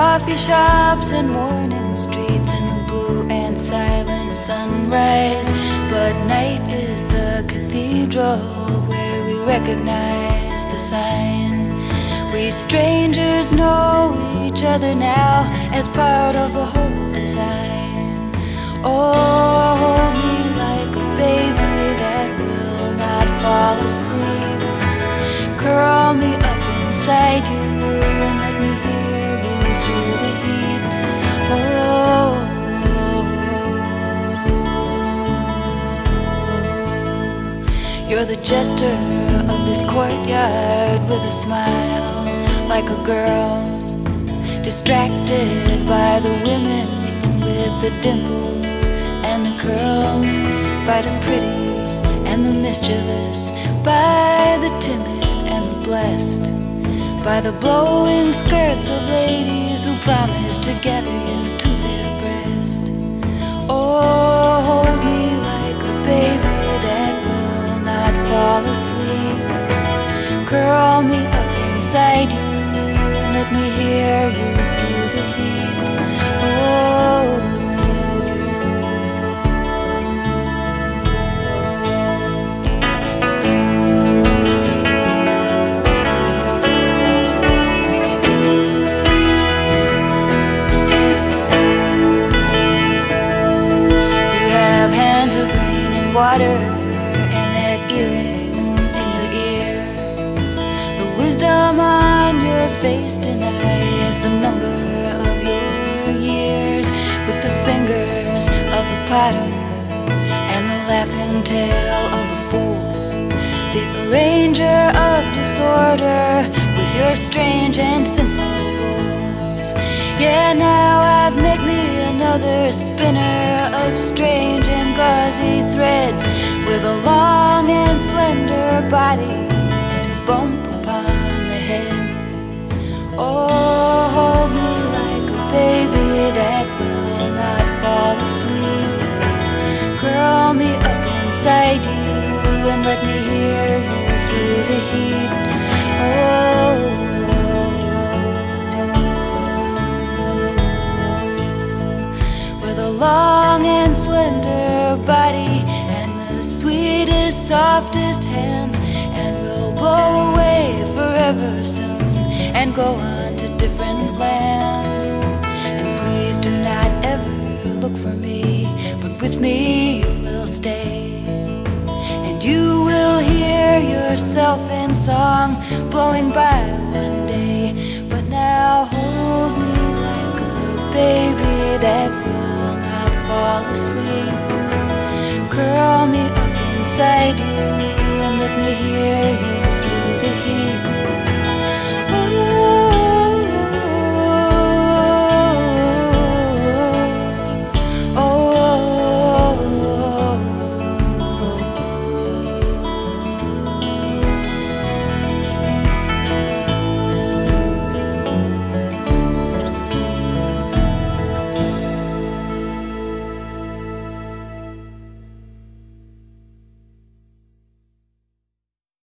coffee shops and morning streets in the blue and silent sunrise. But night is the cathedral where we recognize the sign. We strangers know each other now as part of a whole design. Oh, hold me like a baby that will not fall asleep. Curl me up inside you and let me hear you through the heat. Oh, you're the jester of this courtyard with a smile like a girl's, distracted by the women with the dimples and the curls, by the pretty and the mischievous, by the timid and the blessed, by the blowing skirts of ladies who promise to gather you to their breast. Oh, hold me like a baby that will not fall asleep. Curl me up inside you and let me hear you through the heat. Oh, water and that earring in your ear. The wisdom on your face denies the number of your years. With the fingers of the potter and the laughing tail of the fool, the arranger of disorder with your strange and simple rules. Yeah, now I've met me another spinner of strange and gauzy threads, with a long and slender body and a bump upon the head. Oh, hold me like a baby that will not fall asleep. Curl me up inside you and let me hear you through the heat. Oh, long and slender body and the sweetest, softest hands, and we'll blow away forever soon and go on to different lands. And please do not ever look for me, but with me you will stay, and you will hear yourself in song blowing by one day. But now hold me like a baby that will fall asleep. Curl me up inside you and let me hear you